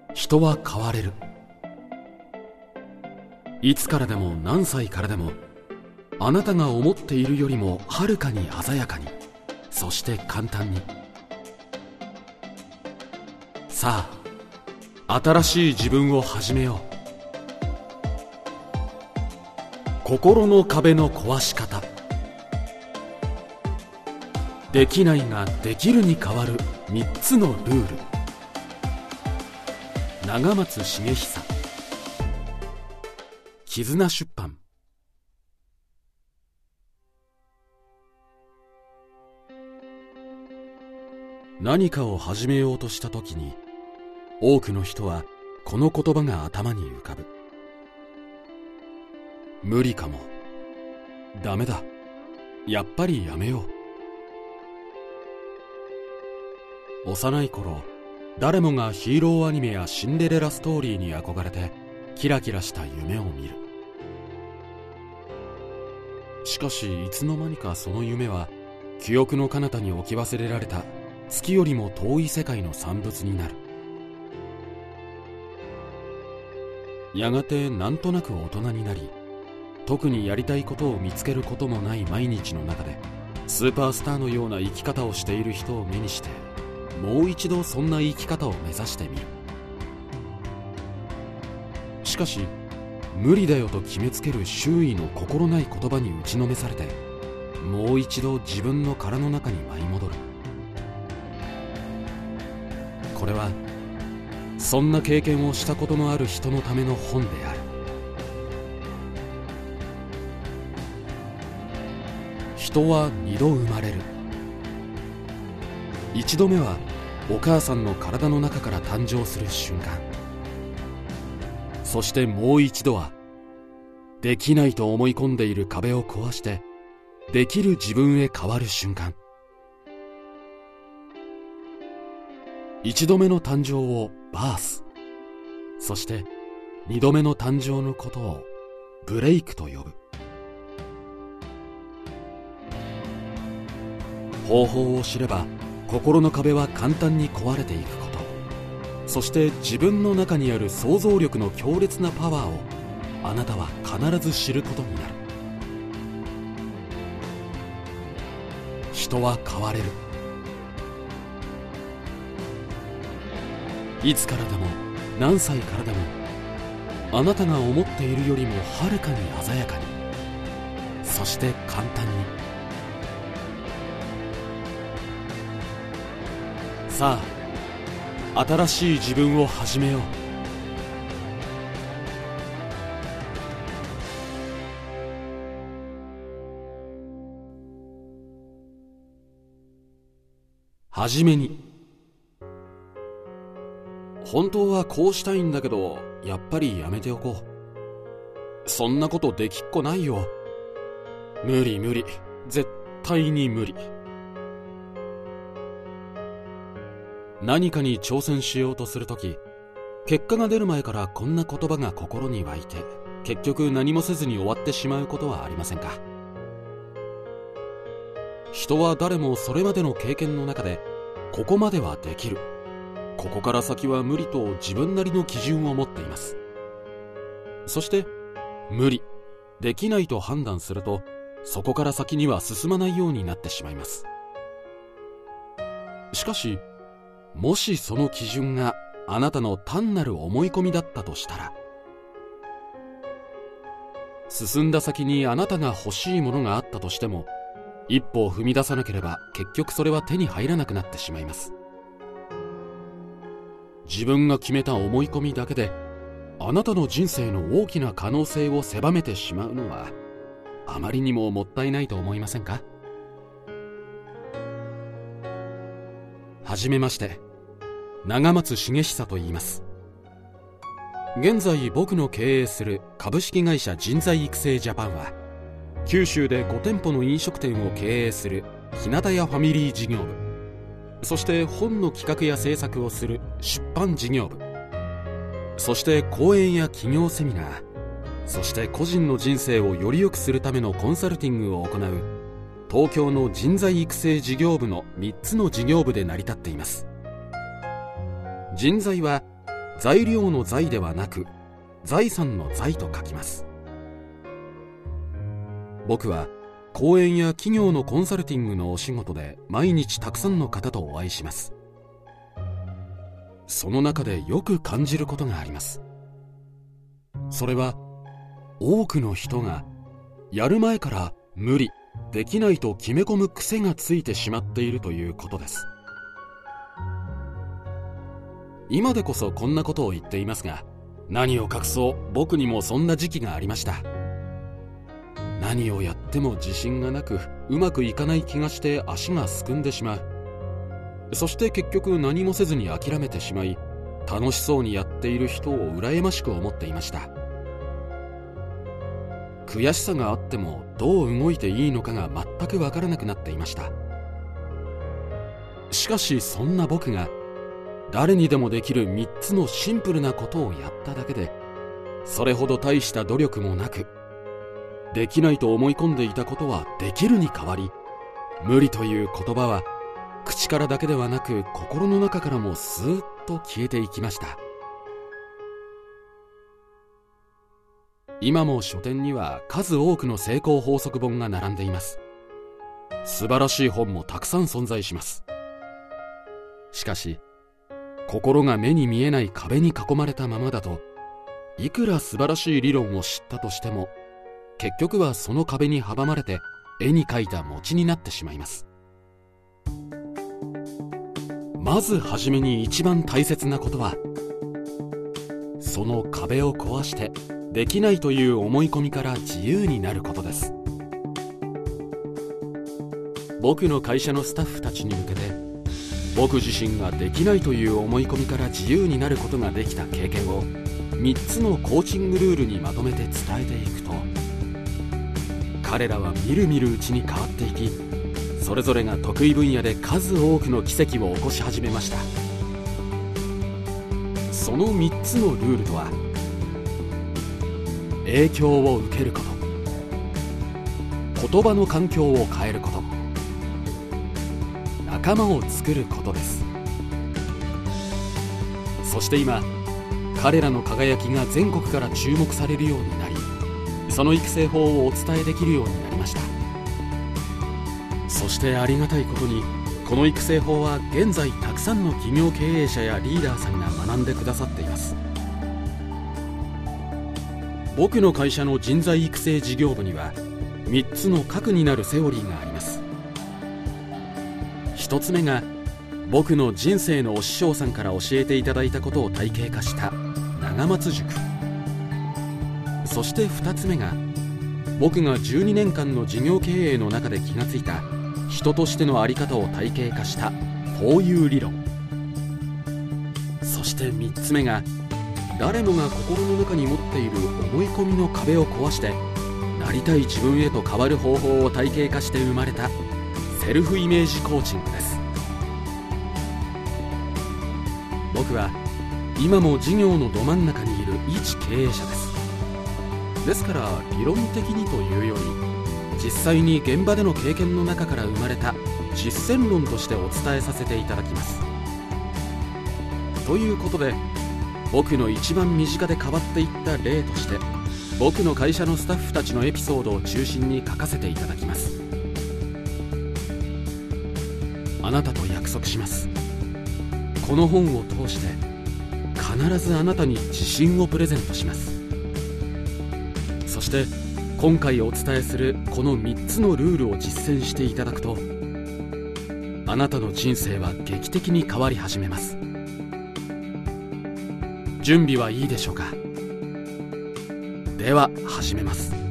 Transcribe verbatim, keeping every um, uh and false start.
人は変われる。いつからでも何歳からでも、あなたが思っているよりもはるかに鮮やかに、そして簡単に。さあ、新しい自分を始めよう。心の壁の壊し方。できないができるに変わるみっつのルール。長松茂久。絆出版。何かを始めようとしたときに、多くの人はこの言葉が頭に浮かぶ。無理かも。ダメだ。やっぱりやめよう。幼い頃、誰もがヒーローアニメやシンデレラストーリーに憧れてキラキラした夢を見る。しかしいつの間にかその夢は記憶の彼方に置き忘れられた月よりも遠い世界の産物になる。やがてなんとなく大人になり、特にやりたいことを見つけることもない毎日の中でスーパースターのような生き方をしている人を目にして、もう一度そんな生き方を目指してみる。しかし無理だよと決めつける周囲の心ない言葉に打ちのめされて、もう一度自分の殻の中に舞い戻る。これはそんな経験をしたことのある人のための本である。人は二度生まれる。一度目はお母さんの体の中から誕生する瞬間。そしてもう一度は、できないと思い込んでいる壁を壊してできる自分へ変わる瞬間。一度目の誕生をバース、そして二度目の誕生のことをブレイクと呼ぶ。方法を知れば心の壁は簡単に壊れていくこと、そして自分の中にある想像力の強烈なパワーをあなたは必ず知ることになる。人は変われる。いつからでも何歳からでも、あなたが思っているよりもはるかに鮮やかに、そして簡単に。さあ、新しい自分を始めよう。はじめに、本当はこうしたいんだけど、やっぱりやめておこう。そんなことできっこないよ。無理無理、絶対に無理。何かに挑戦しようとするとき、結果が出る前からこんな言葉が心に湧いて、結局何もせずに終わってしまうことはありませんか。人は誰もそれまでの経験の中で、ここまではできる、ここから先は無理と自分なりの基準を持っています。そして無理、できないと判断すると、そこから先には進まないようになってしまいます。しかしもしその基準があなたの単なる思い込みだったとしたら、進んだ先にあなたが欲しいものがあったとしても、一歩を踏み出さなければ結局それは手に入らなくなってしまいます。自分が決めた思い込みだけであなたの人生の大きな可能性を狭めてしまうのは、あまりにももったいないと思いませんか。はじめまして、長松茂久と言います。現在僕の経営する株式会社人材育成ジャパンは、九州でご店舗の飲食店を経営する日向屋ファミリー事業部、そして本の企画や制作をする出版事業部、そして講演や企業セミナー、そして個人の人生をより良くするためのコンサルティングを行う東京の人材育成事業部のみっつの事業部で成り立っています。人材は材料の材ではなく財産の財と書きます。僕は講演や企業のコンサルティングのお仕事で毎日たくさんの方とお会いします。その中でよく感じることがあります。それは多くの人がやる前から無理、できないと決め込む癖がついてしまっているということです。今でこそこんなことを言っていますが、何を隠そう僕にもそんな時期がありました。何をやっても自信がなく、うまくいかない気がして足がすくんでしまう。そして結局何もせずに諦めてしまい、楽しそうにやっている人を羨ましく思っていました。悔しさがあってもどう動いていいのかが全くわからなくなっていました。しかしそんな僕が誰にでもできるみっつのシンプルなことをやっただけで、それほど大した努力もなく、できないと思い込んでいたことはできるに変わり、無理という言葉は口からだけではなく心の中からもスーッと消えていきました。今も書店には数多くの成功法則本が並んでいます。素晴らしい本もたくさん存在します。しかし心が目に見えない壁に囲まれたままだと、いくら素晴らしい理論を知ったとしても、結局はその壁に阻まれて絵に描いた餅になってしまいます。まずはじめに一番大切なことは、その壁を壊してできないという思い込みから自由になることです。僕の会社のスタッフたちに向けて、僕自身ができないという思い込みから自由になることができた経験をみっつのコーチングルールにまとめて伝えていくと、彼らはみるみるうちに変わっていき、それぞれが得意分野で数多くの奇跡を起こし始めました。そのみっつのルールとは、影響を受けること、言葉の環境を変えること、仲間を作ることです。そして今、彼らの輝きが全国から注目されるようになり、その育成法をお伝えできるようになりました。そしてありがたいことに、この育成法は現在たくさんの企業経営者やリーダーさんが学んでくださっています。僕の会社の人材育成事業部にはみっつの核になるセオリーがあります。ひとつめが、僕の人生のお師匠さんから教えていただいたことを体系化した長松塾。そしてふたつめが、僕がじゅうにねんかんの事業経営の中で気がついた人としての在り方を体系化した フォーユー 理論。そしてみっつめが、誰もが心の中に持っている思い込みの壁を壊してなりたい自分へと変わる方法を体系化して生まれたセルフイメージコーチングです。僕は今も事業のど真ん中にいる一経営者です。ですから理論的にというより、実際に現場での経験の中から生まれた実践論としてお伝えさせていただきます。ということで、僕の一番身近で変わっていった例として、僕の会社のスタッフたちのエピソードを中心に書かせていただきます。あなたと約束します。この本を通して必ずあなたに自信をプレゼントします。そして今回お伝えするこのみっつのルールを実践していただくと、あなたの人生は劇的に変わり始めます。準備はいいでしょうか。では始めます。